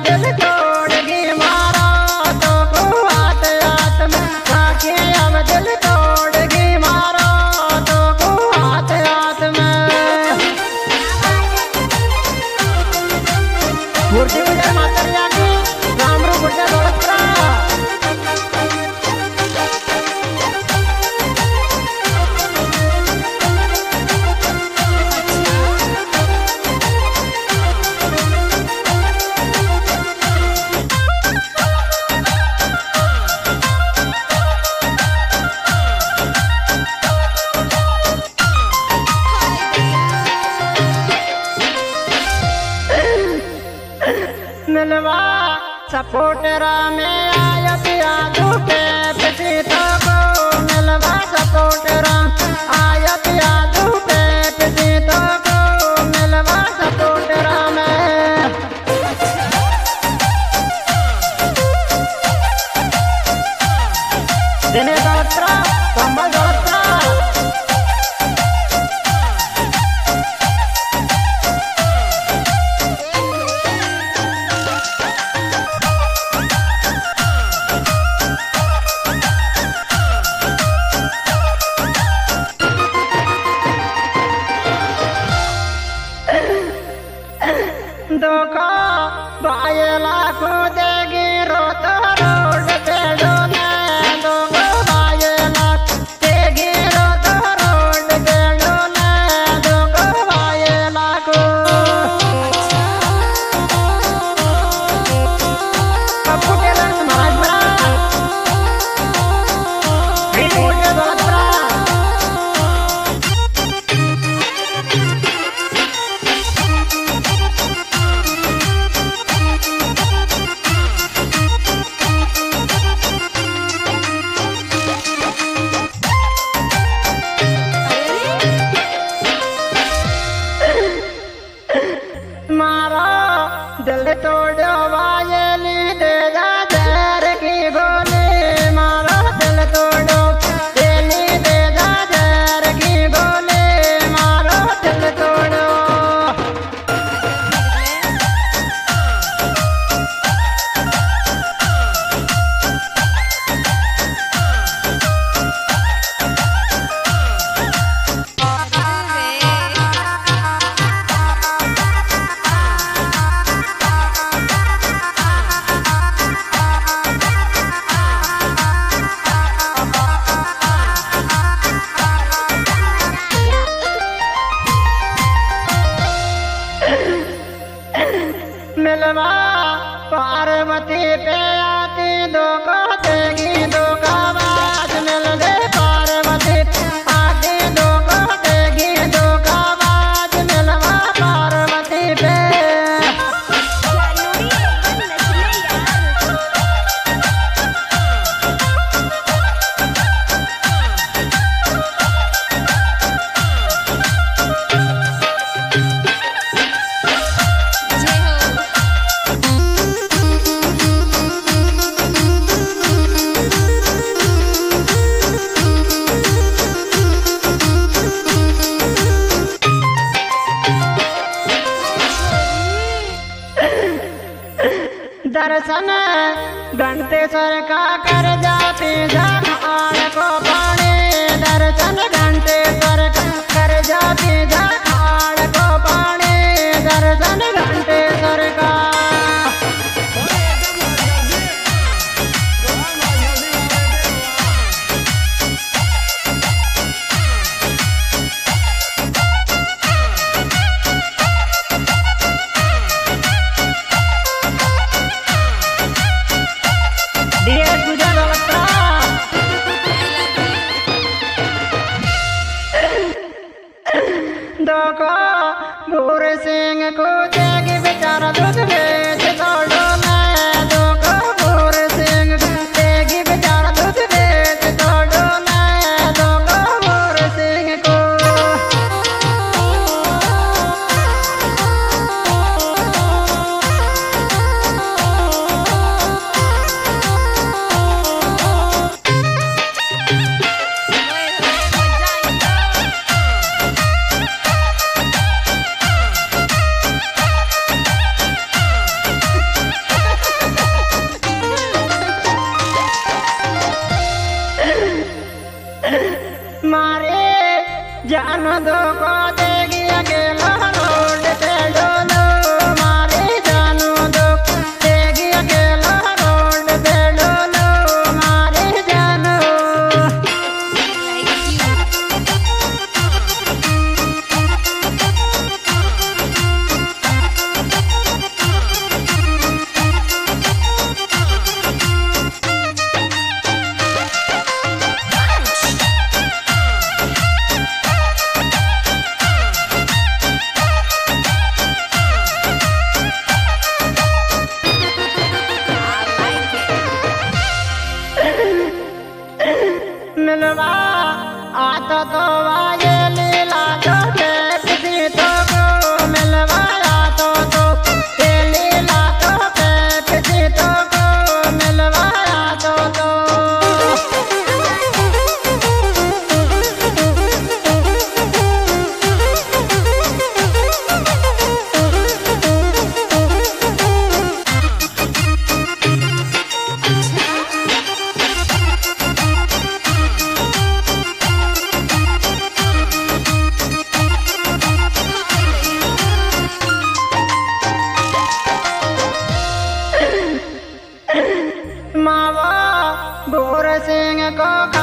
दिल तोड़गी मारा तो को हाथ हाथ में राखी अब दिल तोड़गी मारा तो को हाथ हाथ में मूर्ति विजय मातरिया की रामरू गुड्डे दौलतरा मिलवा सपोर्टरा में आया पिया झूठे पिटी तो को मिलवा सपोर्टरा आया पिया झूठे पिटी तो को मिलवा सपोर्टरा में दिने दौलतरा कमल दौलतरा धोखा बायला को देगी रोता रोड पे डोले धोखा बायला देगी रोता रोड पे डोले धोखा बायला को कब के रंग महाराज बड़ा फिर मुझे बहुत बड़ा मारा दिल तोड़ो वायली दे जा जहर की गोली मारा दिल तोड़ो वायली दे जा जहर की गोली मारा दिल तोड़ो मिलवा पार्वती पे आती धोखा देगी धोखा बाज मिल दे पार्वती आती धोखा देगी धोखा बाज मिलवा पार्वती पे दर्शन घंटेश्वर का कर जाती झाड़ को पानी दर्शन घंटेश्वर का कर जाती झाड़ को पानी दर्शन घंटेश्वर का धोखा भूर सिंह को देगी बेचारा दूध बेच तोड़ो मैं धोखा भूर सिंह को देगी बेचारा दूध बेच तोड़ो मैं धोखा भूर सिंह को जान दो को देगी अकेला रोड पे डोलो मारे जानू दो देगी अकेला रोड पे डोलो मारे जानू मिलवा आता तो आए लीला जो किसी तो को मिलवा आता तो ये लीला तो किसी तो को मिलवा आता तो मावा गोर सिंह को